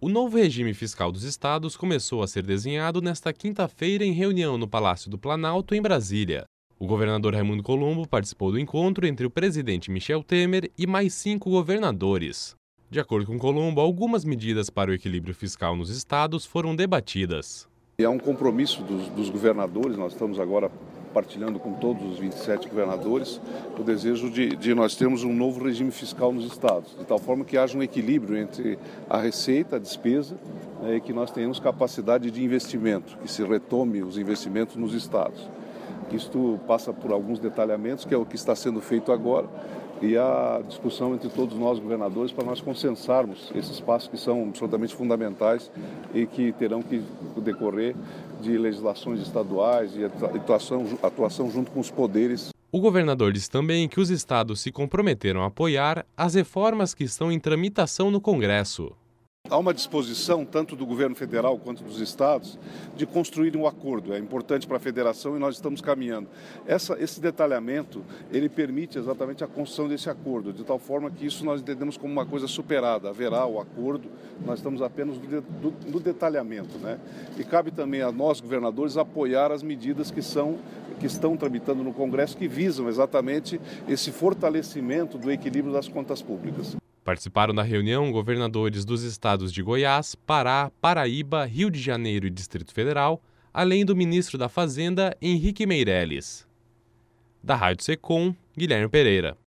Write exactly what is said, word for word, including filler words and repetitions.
O novo regime fiscal dos estados começou a ser desenhado nesta quinta-feira em reunião no Palácio do Planalto, em Brasília. O governador Raimundo Colombo participou do encontro entre o presidente Michel Temer e mais cinco governadores. De acordo com Colombo, algumas medidas para o equilíbrio fiscal nos estados foram debatidas. É um compromisso dos, dos governadores, nós estamos agora partilhando com todos os vinte e sete governadores o desejo de, de nós termos um novo regime fiscal nos estados, de tal forma que haja um equilíbrio entre a receita, a despesa, né, e que nós tenhamos capacidade de investimento, que se retome os investimentos nos estados. Isto passa por alguns detalhamentos, que é o que está sendo feito agora, e a discussão entre todos nós governadores para nós consensarmos esses passos que são absolutamente fundamentais e que terão que decorrer de legislações estaduais e atuação, atuação junto com os poderes. O governador disse também que os estados se comprometeram a apoiar as reformas que estão em tramitação no Congresso. Há uma disposição, tanto do governo federal quanto dos estados, de construir um acordo. É importante para a federação e nós estamos caminhando. Essa, esse detalhamento, ele permite exatamente a construção desse acordo, de tal forma que isso nós entendemos como uma coisa superada. Haverá o acordo, nós estamos apenas no, do, no detalhamento, né? E cabe também a nós, governadores, apoiar as medidas que, são, que estão tramitando no Congresso, que visam exatamente esse fortalecimento do equilíbrio das contas públicas. Participaram da reunião governadores dos estados de Goiás, Pará, Paraíba, Rio de Janeiro e Distrito Federal, além do ministro da Fazenda, Henrique Meirelles. Da Rádio Secom, Guilherme Pereira.